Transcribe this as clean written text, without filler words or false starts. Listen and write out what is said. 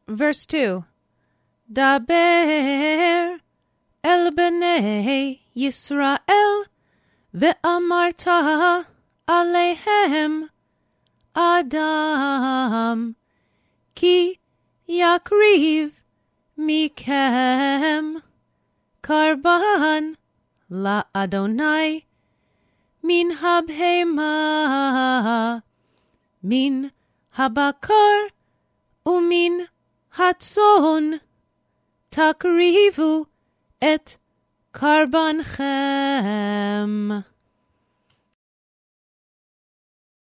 Verse 2. Daber el bnei Yisrael ve'amarta alehem Adam ki yakriv mikem karban la Adonai min habhema min habakar umin hatzon takrivu et karbanchem.